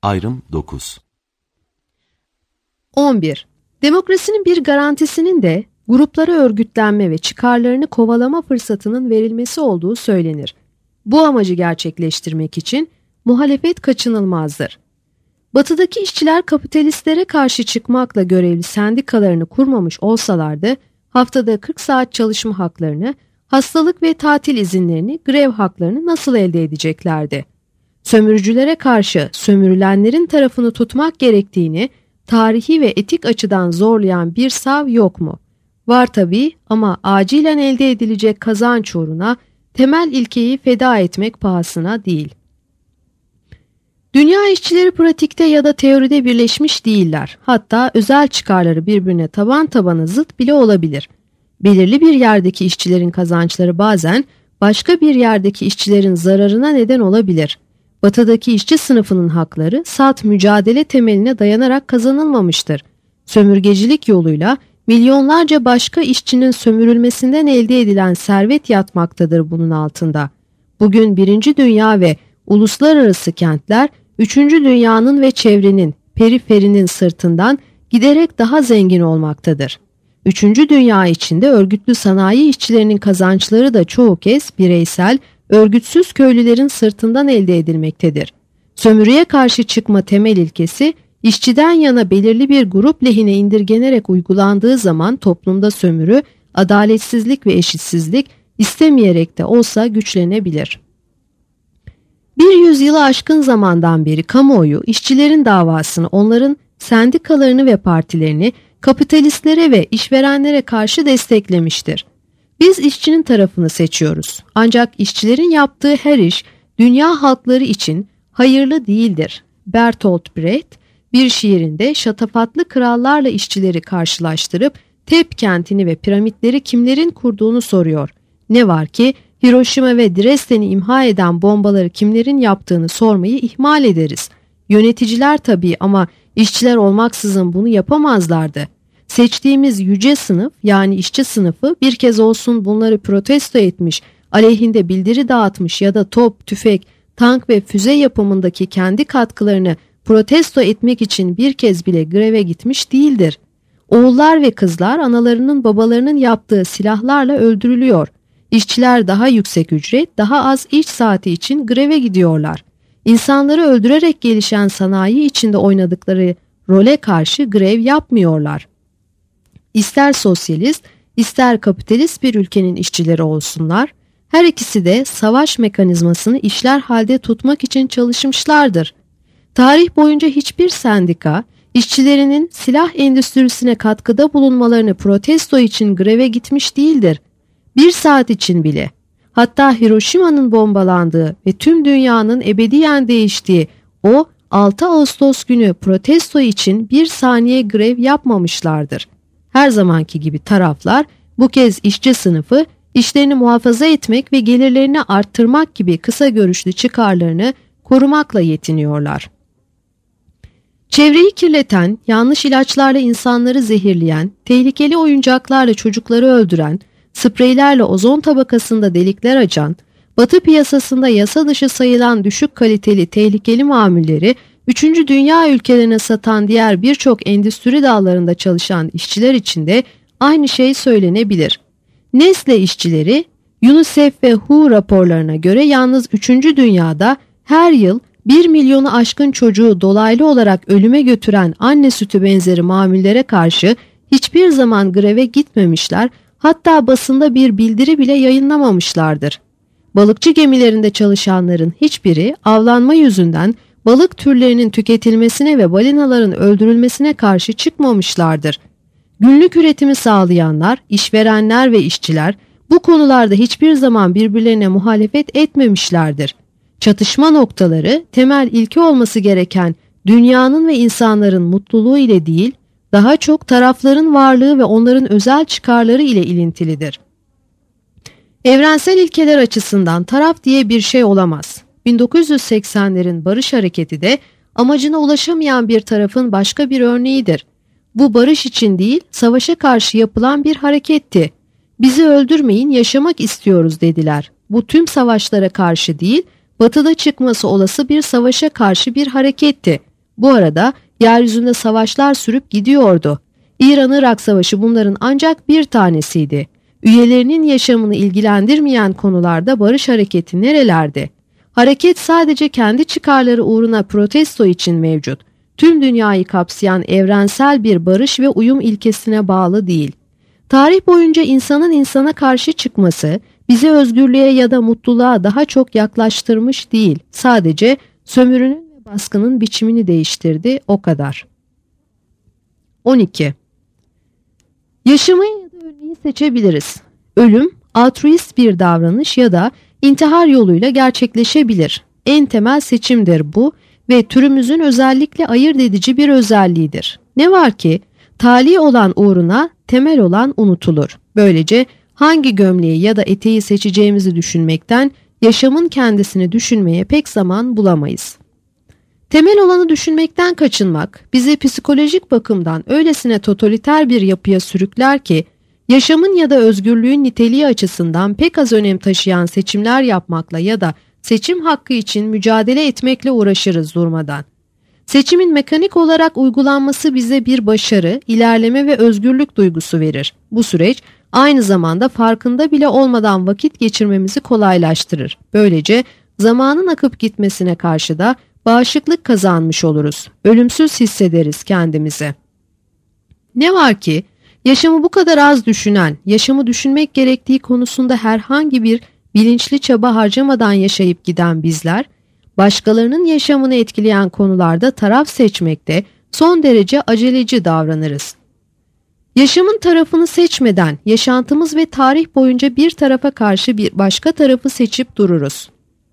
Ayrım 9. 11. Demokrasinin bir garantisinin de gruplara örgütlenme ve çıkarlarını kovalama fırsatının verilmesi olduğu söylenir. Bu amacı gerçekleştirmek için muhalefet kaçınılmazdır. Batıdaki işçiler kapitalistlere karşı çıkmakla görevli sendikalarını kurmamış olsalardı, haftada 40 saat çalışma haklarını, hastalık ve tatil izinlerini, grev haklarını nasıl elde edeceklerdi? Sömürücülere karşı sömürülenlerin tarafını tutmak gerektiğini tarihi ve etik açıdan zorlayan bir sav yok mu? Var tabii ama acilen elde edilecek kazanç uğruna temel ilkeyi feda etmek pahasına değil. Dünya işçileri pratikte ya da teoride birleşmiş değiller. Hatta özel çıkarları birbirine taban tabana zıt bile olabilir. Belirli bir yerdeki işçilerin kazançları bazen başka bir yerdeki işçilerin zararına neden olabilir. Batıdaki işçi sınıfının hakları salt mücadele temeline dayanarak kazanılmamıştır. Sömürgecilik yoluyla milyonlarca başka işçinin sömürülmesinden elde edilen servet yatmaktadır bunun altında. Bugün Birinci Dünya ve uluslararası kentler, Üçüncü Dünya'nın ve çevrenin, periferinin sırtından giderek daha zengin olmaktadır. Üçüncü Dünya içinde örgütlü sanayi işçilerinin kazançları da çoğu kez bireysel, örgütsüz köylülerin sırtından elde edilmektedir. Sömürüye karşı çıkma temel ilkesi, işçiden yana belirli bir grup lehine indirgenerek uygulandığı zaman toplumda sömürü, adaletsizlik ve eşitsizlik istemeyerek de olsa güçlenebilir. Bir yüzyılı aşkın zamandan beri kamuoyu işçilerin davasını, onların sendikalarını ve partilerini kapitalistlere ve işverenlere karşı desteklemiştir. Biz işçinin tarafını seçiyoruz. Ancak işçilerin yaptığı her iş dünya halkları için hayırlı değildir. Bertolt Brecht bir şiirinde şatafatlı krallarla işçileri karşılaştırıp Tep kentini ve piramitleri kimlerin kurduğunu soruyor. Ne var ki Hiroşima ve Dresden'i imha eden bombaları kimlerin yaptığını sormayı ihmal ederiz. Yöneticiler tabii ama işçiler olmaksızın bunu yapamazlardı. Seçtiğimiz yüce sınıf yani işçi sınıfı bir kez olsun bunları protesto etmiş, aleyhinde bildiri dağıtmış ya da top, tüfek, tank ve füze yapımındaki kendi katkılarını protesto etmek için bir kez bile greve gitmiş değildir. Oğullar ve kızlar analarının babalarının yaptığı silahlarla öldürülüyor. İşçiler daha yüksek ücret, daha az iş saati için greve gidiyorlar. İnsanları öldürerek gelişen sanayi içinde oynadıkları role karşı grev yapmıyorlar. İster sosyalist, ister kapitalist bir ülkenin işçileri olsunlar, her ikisi de savaş mekanizmasını işler halde tutmak için çalışmışlardır. Tarih boyunca hiçbir sendika, işçilerinin silah endüstrisine katkıda bulunmalarını protesto için greve gitmiş değildir. Bir saat için bile. Hatta Hiroşima'nın bombalandığı ve tüm dünyanın ebediyen değiştiği o 6 Ağustos günü protesto için bir saniye grev yapmamışlardır. Her zamanki gibi taraflar bu kez işçi sınıfı işlerini muhafaza etmek ve gelirlerini arttırmak gibi kısa görüşlü çıkarlarını korumakla yetiniyorlar. Çevreyi kirleten, yanlış ilaçlarla insanları zehirleyen, tehlikeli oyuncaklarla çocukları öldüren, spreylerle ozon tabakasında delikler açan, Batı piyasasında yasa dışı sayılan düşük kaliteli tehlikeli mamulleri 3. Dünya ülkelerine satan diğer birçok endüstri dallarında çalışan işçiler için de aynı şey söylenebilir. Nestle işçileri, UNICEF ve WHO raporlarına göre yalnız 3. Dünyada her yıl 1 milyonu aşkın çocuğu dolaylı olarak ölüme götüren anne sütü benzeri mamullere karşı hiçbir zaman greve gitmemişler, hatta basında bir bildiri bile yayınlamamışlardır. Balıkçı gemilerinde çalışanların hiçbiri avlanma yüzünden balık türlerinin tüketilmesine ve balinaların öldürülmesine karşı çıkmamışlardır. Günlük üretimi sağlayanlar, işverenler ve işçiler bu konularda hiçbir zaman birbirlerine muhalefet etmemişlerdir. Çatışma noktaları temel ilke olması gereken dünyanın ve insanların mutluluğu ile değil, daha çok tarafların varlığı ve onların özel çıkarları ile ilintilidir. Evrensel ilkeler açısından taraf diye bir şey olamaz. 1980'lerin barış hareketi de amacına ulaşamayan bir tarafın başka bir örneğidir. Bu barış için değil, savaşa karşı yapılan bir hareketti. Bizi öldürmeyin, yaşamak istiyoruz dediler. Bu tüm savaşlara karşı değil, Batı'da çıkması olası bir savaşa karşı bir hareketti. Bu arada yeryüzünde savaşlar sürüp gidiyordu. İran-Irak Savaşı bunların ancak bir tanesiydi. Üyelerinin yaşamını ilgilendirmeyen konularda barış hareketi nerelerde? Hareket sadece kendi çıkarları uğruna protesto için mevcut. Tüm dünyayı kapsayan evrensel bir barış ve uyum ilkesine bağlı değil. Tarih boyunca insanın insana karşı çıkması bizi özgürlüğe ya da mutluluğa daha çok yaklaştırmış değil. Sadece sömürünün ve baskının biçimini değiştirdi, o kadar. 12. Yaşamayı ya da ölmeyi seçebiliriz. Ölüm, altruist bir davranış ya da intihar yoluyla gerçekleşebilir. En temel seçimdir bu ve türümüzün özellikle ayırt edici bir özelliğidir. Ne var ki, tali olan uğruna temel olan unutulur. Böylece hangi gömleği ya da eteği seçeceğimizi düşünmekten, yaşamın kendisini düşünmeye pek zaman bulamayız. Temel olanı düşünmekten kaçınmak, bizi psikolojik bakımdan öylesine totaliter bir yapıya sürükler ki, yaşamın ya da özgürlüğün niteliği açısından pek az önem taşıyan seçimler yapmakla ya da seçim hakkı için mücadele etmekle uğraşırız durmadan. Seçimin mekanik olarak uygulanması bize bir başarı, ilerleme ve özgürlük duygusu verir. Bu süreç aynı zamanda farkında bile olmadan vakit geçirmemizi kolaylaştırır. Böylece zamanın akıp gitmesine karşı da bağışıklık kazanmış oluruz. Ölümsüz hissederiz kendimizi. Ne var ki, yaşamı bu kadar az düşünen, yaşamı düşünmek gerektiği konusunda herhangi bir bilinçli çaba harcamadan yaşayıp giden bizler, başkalarının yaşamını etkileyen konularda taraf seçmekte son derece aceleci davranırız. Yaşamın tarafını seçmeden yaşantımız ve tarih boyunca bir tarafa karşı bir başka tarafı seçip dururuz.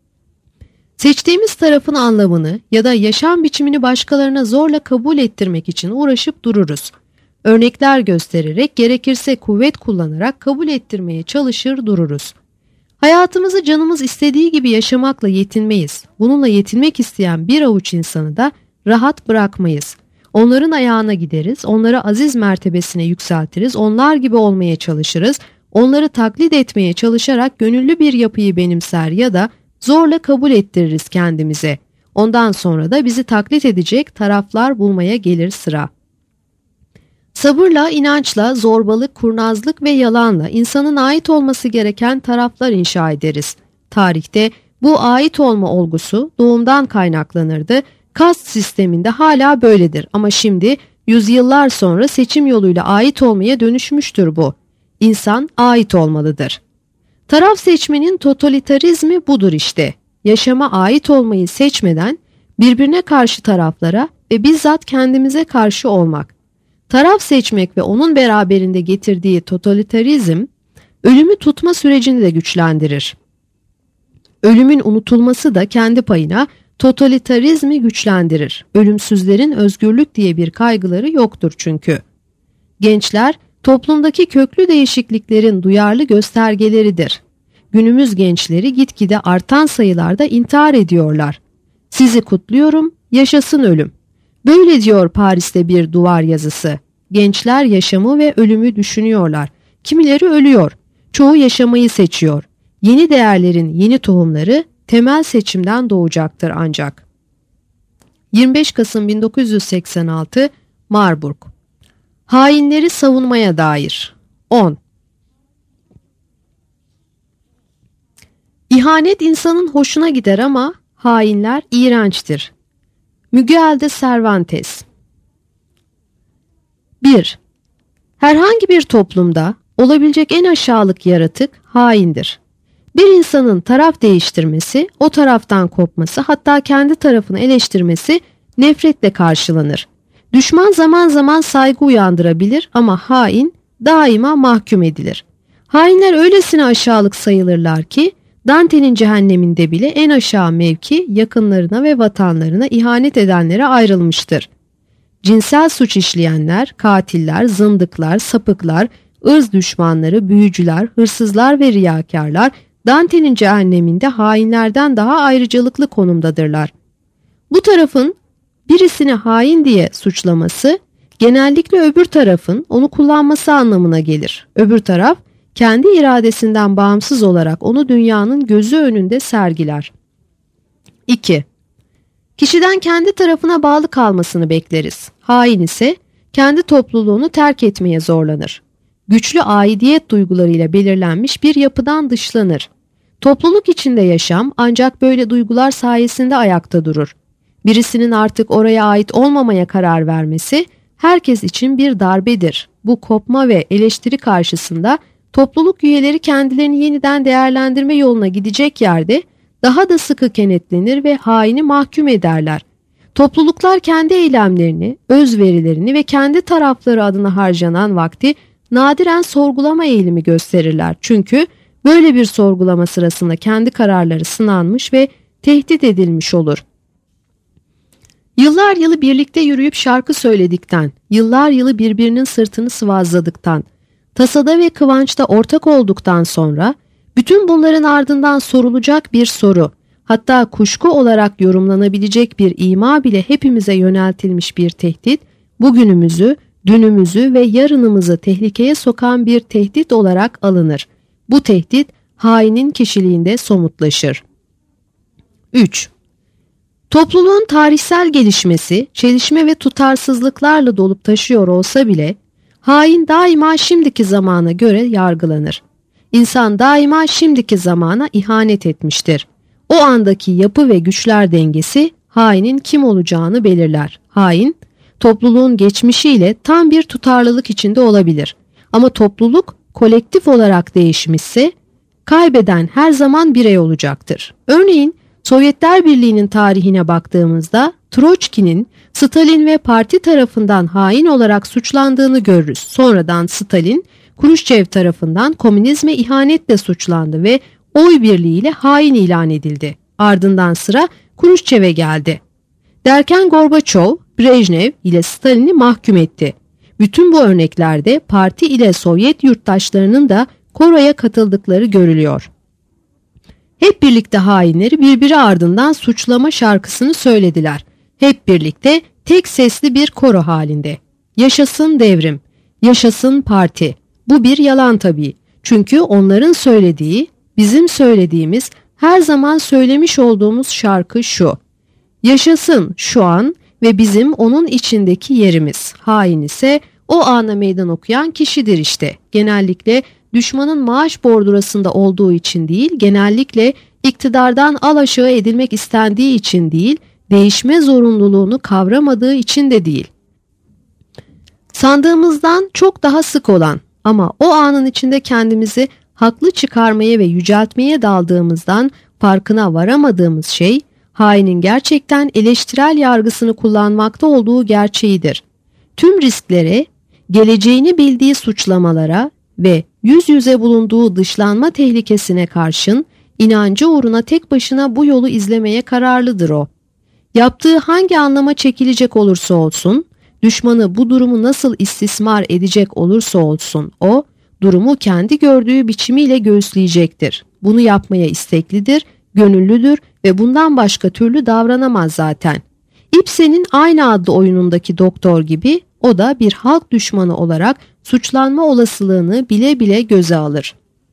Seçtiğimiz tarafın anlamını ya da yaşam biçimini başkalarına zorla kabul ettirmek için uğraşıp dururuz. Örnekler göstererek, gerekirse kuvvet kullanarak kabul ettirmeye çalışır dururuz. Hayatımızı canımız istediği gibi yaşamakla yetinmeyiz. Bununla yetinmek isteyen bir avuç insanı da rahat bırakmayız. Onların ayağına gideriz, onları aziz mertebesine yükseltiriz, onlar gibi olmaya çalışırız, onları taklit etmeye çalışarak gönüllü bir yapıyı benimser ya da zorla kabul ettiririz kendimize. Ondan sonra da bizi taklit edecek taraflar bulmaya gelir sıra. Sabırla, inançla, zorbalık, kurnazlık ve yalanla insanın ait olması gereken taraflar inşa ederiz. Tarihte bu ait olma olgusu doğumdan kaynaklanırdı. Kast sisteminde hala böyledir ama şimdi yüzyıllar sonra seçim yoluyla ait olmaya dönüşmüştür bu. İnsan ait olmalıdır. Taraf seçmenin totalitarizmi budur işte. Yaşama ait olmayı seçmeden birbirine karşı taraflara ve bizzat kendimize karşı olmak. Taraf seçmek ve onun beraberinde getirdiği totalitarizm, ölümü tutma sürecini de güçlendirir. Ölümün unutulması da kendi payına totalitarizmi güçlendirir. Ölümsüzlerin özgürlük diye bir kaygıları yoktur çünkü. Gençler, toplumdaki köklü değişikliklerin duyarlı göstergeleridir. Günümüz gençleri gitgide artan sayılarda intihar ediyorlar. Sizi kutluyorum, yaşasın ölüm. Böyle diyor Paris'te bir duvar yazısı. Gençler yaşamı ve ölümü düşünüyorlar. Kimileri ölüyor. Çoğu yaşamayı seçiyor. Yeni değerlerin yeni tohumları temel seçimden doğacaktır ancak. 25 Kasım 1986 Marburg. Hainleri savunmaya dair. 10. İhanet insanın hoşuna gider ama hainler iğrençtir. Miguel de Cervantes. 1. Herhangi bir toplumda olabilecek en aşağılık yaratık haindir. Bir insanın taraf değiştirmesi, o taraftan kopması, hatta kendi tarafını eleştirmesi nefretle karşılanır. Düşman zaman zaman saygı uyandırabilir ama hain daima mahkum edilir. Hainler öylesine aşağılık sayılırlar ki Dante'nin cehenneminde bile en aşağı mevki yakınlarına ve vatanlarına ihanet edenlere ayrılmıştır. Cinsel suç işleyenler, katiller, zındıklar, sapıklar, ırz düşmanları, büyücüler, hırsızlar ve riyakarlar Dante'nin cehenneminde hainlerden daha ayrıcalıklı konumdadırlar. Bu tarafın birisini hain diye suçlaması genellikle öbür tarafın onu kullanması anlamına gelir. Öbür taraf kendi iradesinden bağımsız olarak onu dünyanın gözü önünde sergiler. 2. Kişiden kendi tarafına bağlı kalmasını bekleriz. Hain ise kendi topluluğunu terk etmeye zorlanır. Güçlü aidiyet duygularıyla belirlenmiş bir yapıdan dışlanır. Topluluk içinde yaşam ancak böyle duygular sayesinde ayakta durur. Birisinin artık oraya ait olmamaya karar vermesi herkes için bir darbedir. Bu kopma ve eleştiri karşısında topluluk üyeleri kendilerini yeniden değerlendirme yoluna gidecek yerde daha da sıkı kenetlenir ve haini mahkum ederler. Topluluklar kendi eylemlerini, özverilerini ve kendi tarafları adına harcanan vakti nadiren sorgulama eğilimi gösterirler. Çünkü böyle bir sorgulama sırasında kendi kararları sınanmış ve tehdit edilmiş olur. Yıllar yılı birlikte yürüyüp şarkı söyledikten, yıllar yılı birbirinin sırtını sıvazladıktan, tasada ve kıvançta ortak olduktan sonra, bütün bunların ardından sorulacak bir soru, hatta kuşku olarak yorumlanabilecek bir ima bile hepimize yöneltilmiş bir tehdit, bugünümüzü, dünümüzü ve yarınımızı tehlikeye sokan bir tehdit olarak alınır. Bu tehdit, hainin kişiliğinde somutlaşır. 3. Topluluğun tarihsel gelişmesi, çelişme ve tutarsızlıklarla dolup taşıyor olsa bile, hain daima şimdiki zamana göre yargılanır. İnsan daima şimdiki zamana ihanet etmiştir. O andaki yapı ve güçler dengesi, hainin kim olacağını belirler. Hain, topluluğun geçmişiyle tam bir tutarlılık içinde olabilir. Ama topluluk kolektif olarak değişmişse, kaybeden her zaman birey olacaktır. Örneğin, Sovyetler Birliği'nin tarihine baktığımızda Troçki'nin Stalin ve parti tarafından hain olarak suçlandığını görürüz. Sonradan Stalin, Kruşçev tarafından komünizme ihanetle suçlandı ve oy birliğiyle hain ilan edildi. Ardından sıra Kruşçev'e geldi. Derken Gorbaçov, Brejnev ile Stalin'i mahkum etti. Bütün bu örneklerde parti ile Sovyet yurttaşlarının da koroya katıldıkları görülüyor. Hep birlikte hainleri birbiri ardından suçlama şarkısını söylediler. Hep birlikte tek sesli bir koro halinde. Yaşasın devrim, yaşasın parti. Bu bir yalan tabii. Çünkü onların söylediği, bizim söylediğimiz, her zaman söylemiş olduğumuz şarkı şu. Yaşasın şu an ve bizim onun içindeki yerimiz. Hain ise o ana meydan okuyan kişidir işte. Genellikle düşmanın maaş bordurasında olduğu için değil, genellikle iktidardan alaşağı edilmek istendiği için değil, değişme zorunluluğunu kavramadığı için de değil. Sandığımızdan çok daha sık olan ama o anın içinde kendimizi haklı çıkarmaya ve yüceltmeye daldığımızdan farkına varamadığımız şey, hainin gerçekten eleştirel yargısını kullanmakta olduğu gerçeğidir. Tüm risklere, geleceğini bildiği suçlamalara ve yüz yüze bulunduğu dışlanma tehlikesine karşın inancı uğruna tek başına bu yolu izlemeye kararlıdır o. Yaptığı hangi anlama çekilecek olursa olsun, düşmanı bu durumu nasıl istismar edecek olursa olsun o, durumu kendi gördüğü biçimiyle göğüsleyecektir. Bunu yapmaya isteklidir, gönüllüdür ve bundan başka türlü davranamaz zaten. Ibsen'in aynı adlı oyunundaki doktor gibi o da bir halk düşmanı olarak suçlanma olasılığını bile bile göze alır.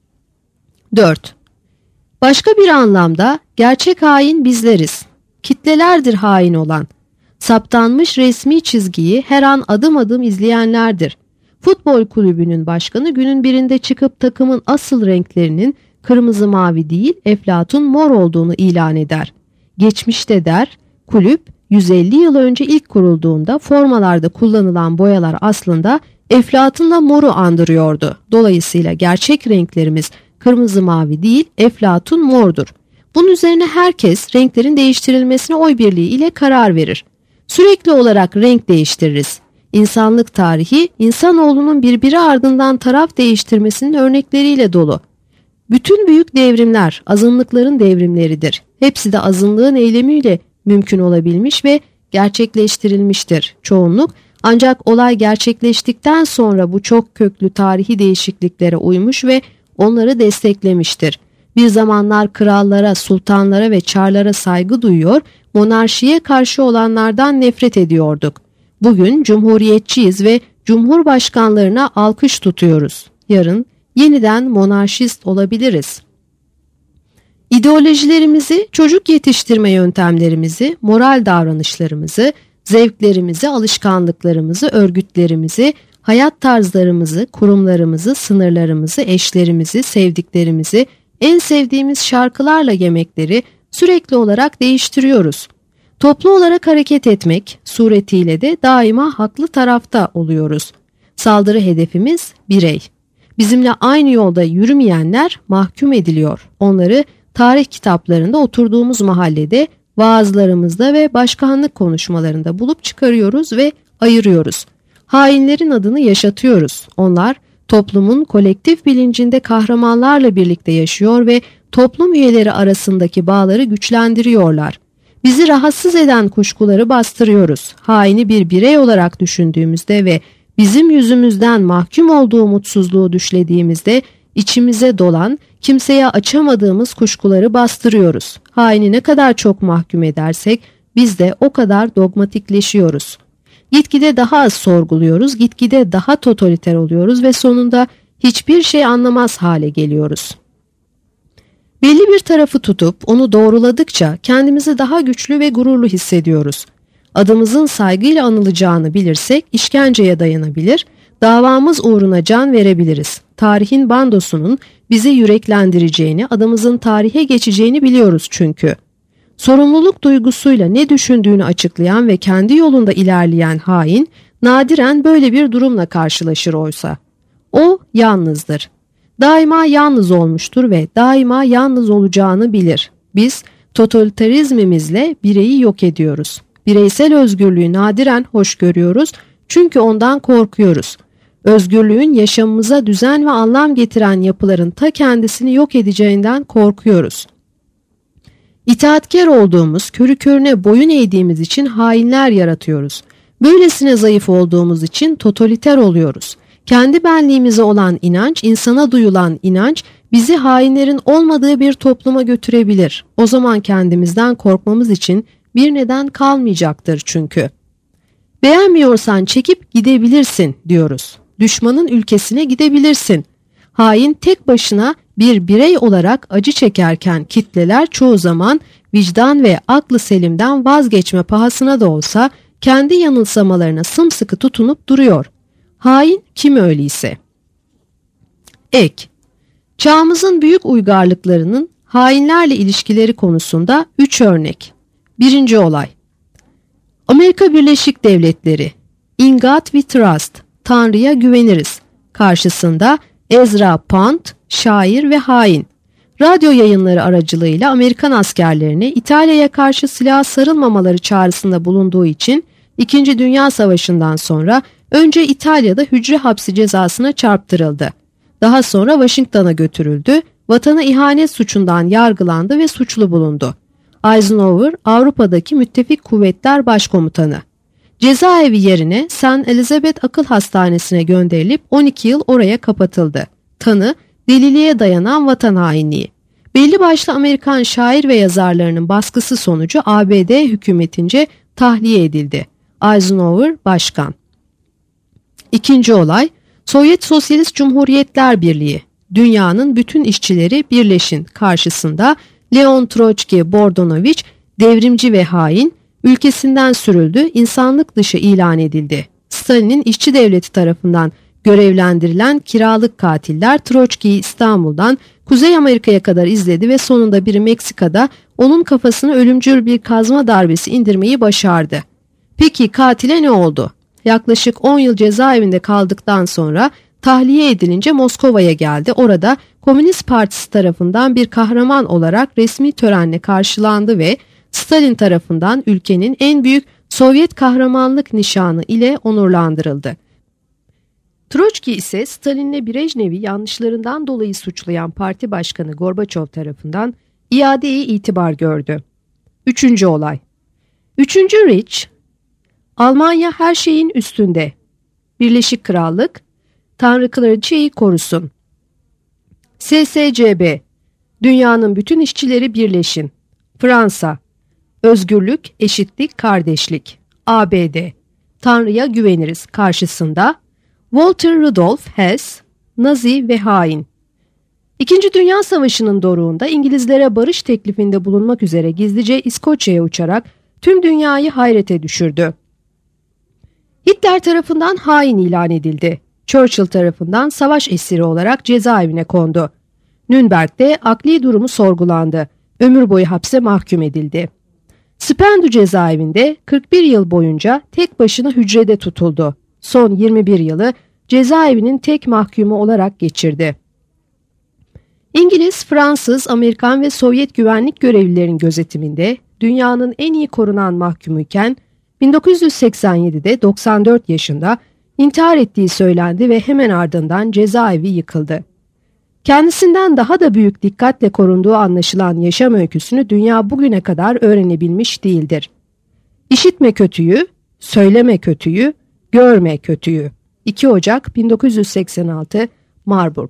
4. Başka bir anlamda gerçek hain bizleriz. Kitlelerdir hain olan. Saptanmış resmi çizgiyi her an adım adım izleyenlerdir. Futbol kulübünün başkanı günün birinde çıkıp takımın asıl renklerinin kırmızı mavi değil eflatun mor olduğunu ilan eder. Geçmişte der, kulüp 150 yıl önce ilk kurulduğunda formalarda kullanılan boyalar aslında eflatunla moru andırıyordu. Dolayısıyla gerçek renklerimiz kırmızı mavi değil eflatun mordur. Bunun üzerine herkes renklerin değiştirilmesine oy birliği ile karar verir. Sürekli olarak renk değiştiririz. İnsanlık tarihi insanoğlunun birbiri ardından taraf değiştirmesinin örnekleriyle dolu. Bütün büyük devrimler azınlıkların devrimleridir. Hepsi de azınlığın eylemiyle mümkün olabilmiş ve gerçekleştirilmiştir. Çoğunluk ancak olay gerçekleştikten sonra bu çok köklü tarihi değişikliklere uymuş ve onları desteklemiştir. Bir zamanlar krallara, sultanlara ve çarlara saygı duyuyor, monarşiye karşı olanlardan nefret ediyorduk. Bugün cumhuriyetçiyiz ve cumhurbaşkanlarına alkış tutuyoruz. Yarın yeniden monarşist olabiliriz. İdeolojilerimizi, çocuk yetiştirme yöntemlerimizi, moral davranışlarımızı, zevklerimizi, alışkanlıklarımızı, örgütlerimizi, hayat tarzlarımızı, kurumlarımızı, sınırlarımızı, eşlerimizi, sevdiklerimizi, en sevdiğimiz şarkılarla yemekleri sürekli olarak değiştiriyoruz. Toplu olarak hareket etmek suretiyle de daima haklı tarafta oluyoruz. Saldırı hedefimiz birey. Bizimle aynı yolda yürümeyenler mahkum ediliyor. Onları tarih kitaplarında oturduğumuz mahallede, vaazlarımızda ve başkanlık konuşmalarında bulup çıkarıyoruz ve ayırıyoruz. Hainlerin adını yaşatıyoruz. Onlar toplumun kolektif bilincinde kahramanlarla birlikte yaşıyor ve toplum üyeleri arasındaki bağları güçlendiriyorlar. Bizi rahatsız eden kuşkuları bastırıyoruz. Haini bir birey olarak düşündüğümüzde ve bizim yüzümüzden mahkum olduğu mutsuzluğu düşlediğimizde içimize dolan, kimseye açamadığımız kuşkuları bastırıyoruz. Haini ne kadar çok mahkum edersek biz de o kadar dogmatikleşiyoruz. Gitgide daha az sorguluyoruz, gitgide daha totaliter oluyoruz ve sonunda hiçbir şey anlamaz hale geliyoruz. Belli bir tarafı tutup onu doğruladıkça kendimizi daha güçlü ve gururlu hissediyoruz. Adımızın saygıyla anılacağını bilirsek işkenceye dayanabilir, davamız uğruna can verebiliriz. Tarihin bandosunun bizi yüreklendireceğini, adımızın tarihe geçeceğini biliyoruz çünkü. Sorumluluk duygusuyla ne düşündüğünü açıklayan ve kendi yolunda ilerleyen hain, nadiren böyle bir durumla karşılaşır oysa. O yalnızdır. Daima yalnız olmuştur ve daima yalnız olacağını bilir. Biz totalitarizmimizle bireyi yok ediyoruz. Bireysel özgürlüğü nadiren hoş görüyoruz çünkü ondan korkuyoruz. Özgürlüğün yaşamımıza düzen ve anlam getiren yapıların ta kendisini yok edeceğinden korkuyoruz. İtaatkar olduğumuz, körü körüne boyun eğdiğimiz için hainler yaratıyoruz. Böylesine zayıf olduğumuz için totaliter oluyoruz. Kendi benliğimize olan inanç, insana duyulan inanç bizi hainlerin olmadığı bir topluma götürebilir. O zaman kendimizden korkmamız için bir neden kalmayacaktır çünkü. Beğenmiyorsan çekip gidebilirsin diyoruz. Düşmanın ülkesine gidebilirsin. Hain tek başına bir birey olarak acı çekerken kitleler çoğu zaman vicdan ve aklı selimden vazgeçme pahasına da olsa kendi yanılsamalarına sımsıkı tutunup duruyor. Hain kim öyleyse? Ek. Çağımızın büyük uygarlıklarının hainlerle ilişkileri konusunda 3 örnek. 1. olay. Amerika Birleşik Devletleri, In God We Trust, Tanrı'ya güveniriz. Karşısında Ezra Pound, şair ve hain. Radyo yayınları aracılığıyla Amerikan askerlerine İtalya'ya karşı silaha sarılmamaları çağrısında bulunduğu için 2. Dünya Savaşı'ndan sonra önce İtalya'da hücre hapsi cezasına çarptırıldı. Daha sonra Washington'a götürüldü, vatana ihanet suçundan yargılandı ve suçlu bulundu. Eisenhower, Avrupa'daki müttefik kuvvetler başkomutanı. Cezaevi yerine St. Elizabeth Akıl Hastanesi'ne gönderilip 12 yıl oraya kapatıldı. Tanı, deliliğe dayanan vatan hainliği. Belli başlı Amerikan şair ve yazarlarının baskısı sonucu ABD hükümetince tahliye edildi. Eisenhower başkan. 2. olay, Sovyet Sosyalist Cumhuriyetler Birliği. Dünyanın bütün işçileri birleşin karşısında Leon Troçki-Bogdanoviç, devrimci ve hain, ülkesinden sürüldü, insanlık dışı ilan edildi. Stalin'in işçi devleti tarafından görevlendirilen kiralık katiller Troçki'yi İstanbul'dan Kuzey Amerika'ya kadar izledi ve sonunda biri Meksika'da onun kafasına ölümcül bir kazma darbesi indirmeyi başardı. Peki katile ne oldu? Yaklaşık 10 yıl cezaevinde kaldıktan sonra tahliye edilince Moskova'ya geldi. Orada Komünist Partisi tarafından bir kahraman olarak resmi törenle karşılandı ve Stalin tarafından ülkenin en büyük Sovyet kahramanlık nişanı ile onurlandırıldı. Troçki ise Stalin'le Brejnev'i yanlışlarından dolayı suçlayan parti başkanı Gorbaçov tarafından iade-i itibar gördü. 3. olay. 3. Reich, Almanya her şeyin üstünde. Birleşik Krallık, Tanrı Kraliçeyi korusun. SSCB, dünyanın bütün işçileri birleşin. Fransa, özgürlük, eşitlik, kardeşlik. ABD, Tanrı'ya güveniriz karşısında Walter Rudolf Hess, Nazi ve hain. İkinci Dünya Savaşı'nın doruğunda İngilizlere barış teklifinde bulunmak üzere gizlice İskoçya'ya uçarak tüm dünyayı hayrete düşürdü. Hitler tarafından hain ilan edildi. Churchill tarafından savaş esiri olarak cezaevine kondu. Nürnberg'de akli durumu sorgulandı. Ömür boyu hapse mahkum edildi. Spandau cezaevinde 41 yıl boyunca tek başına hücrede tutuldu. Son 21 yılı cezaevinin tek mahkumu olarak geçirdi. İngiliz, Fransız, Amerikan ve Sovyet güvenlik görevlilerinin gözetiminde dünyanın en iyi korunan mahkumuyken 1987'de 94 yaşında intihar ettiği söylendi ve hemen ardından cezaevi yıkıldı. Kendisinden daha da büyük dikkatle korunduğu anlaşılan yaşam öyküsünü dünya bugüne kadar öğrenebilmiş değildir. İşitme kötüyü, söyleme kötüyü, görme kötüyü. 2 Ocak 1986 Marburg.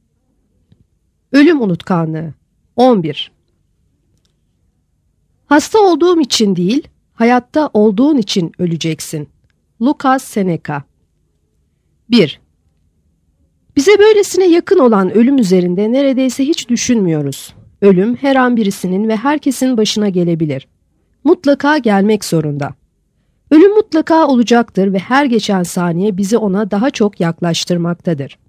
Ölüm unutkanlığı 11. Hasta olduğum için değil, hayatta olduğun için öleceksin. Lucas Seneca. 1. Bize böylesine yakın olan ölüm üzerinde neredeyse hiç düşünmüyoruz. Ölüm her an birisinin ve herkesin başına gelebilir. Mutlaka gelmek zorunda. Ölüm mutlaka olacaktır ve her geçen saniye bizi ona daha çok yaklaştırmaktadır.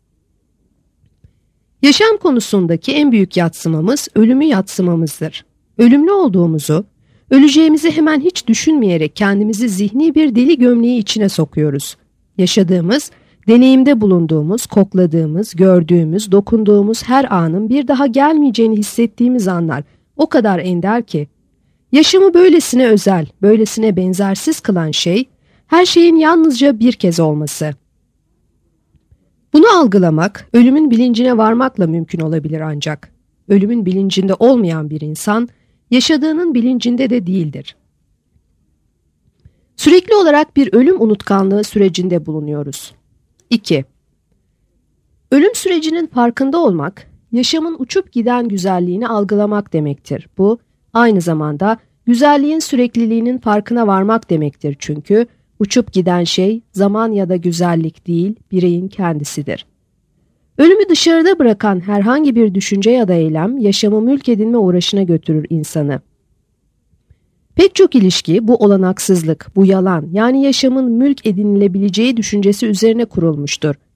Yaşam konusundaki en büyük yadsımamız ölümü yadsımamızdır. Ölümlü olduğumuzu, öleceğimizi hemen hiç düşünmeyerek kendimizi zihni bir deli gömleği içine sokuyoruz. Yaşadığımız, deneyimde bulunduğumuz, kokladığımız, gördüğümüz, dokunduğumuz her anın bir daha gelmeyeceğini hissettiğimiz anlar o kadar ender ki, yaşamı böylesine özel, böylesine benzersiz kılan şey, her şeyin yalnızca bir kez olması. Bunu algılamak, ölümün bilincine varmakla mümkün olabilir ancak. Ölümün bilincinde olmayan bir insan, yaşadığının bilincinde de değildir. Sürekli olarak bir ölüm unutkanlığı sürecinde bulunuyoruz. 2. Ölüm sürecinin farkında olmak, yaşamın uçup giden güzelliğini algılamak demektir. Bu, aynı zamanda güzelliğin sürekliliğinin farkına varmak demektir çünkü uçup giden şey zaman ya da güzellik değil, bireyin kendisidir. Ölümü dışarıda bırakan herhangi bir düşünce ya da eylem yaşamı mülk edinme uğraşına götürür insanı. Pek çok ilişki bu olanaksızlık, bu yalan yani yaşamın mülk edinilebileceği düşüncesi üzerine kurulmuştur.